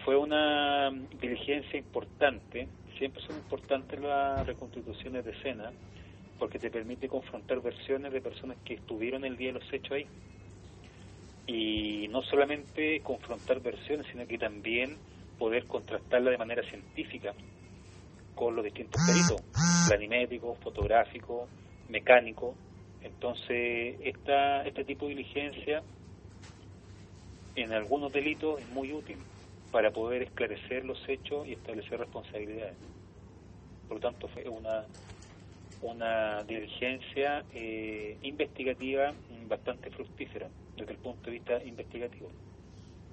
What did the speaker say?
fue una diligencia importante. Siempre son importantes las reconstituciones de escena porque te permite confrontar versiones de personas que estuvieron el día de los hechos ahí. Y no solamente confrontar versiones, sino que también poder contrastarla de manera científica con los distintos peritos, planimétrico, fotográfico, mecánico. Entonces, este tipo de diligencia en algunos delitos es muy útil para poder esclarecer los hechos y establecer responsabilidades. Por lo tanto, fue una diligencia investigativa bastante fructífera desde el punto de vista investigativo.